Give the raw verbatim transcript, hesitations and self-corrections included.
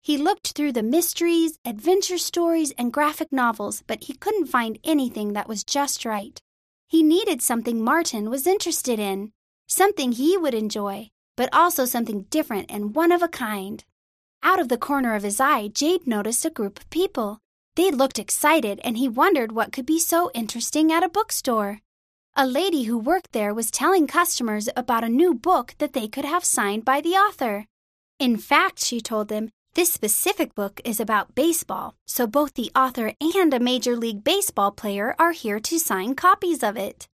He looked through the mysteries, adventure stories, and graphic novels, but he couldn't find anything that was just right. He needed something Martin was interested in, something he would enjoy, but also something different and one of a kind. Out of the corner of his eye, Jade noticed a group of people. They looked excited, and he wondered what could be so interesting at a bookstore. A lady who worked there was telling customers about a new book that they could have signed by the author. In fact, she told them, this specific book is about baseball, so both the author and a Major League Baseball player are here to sign copies of it.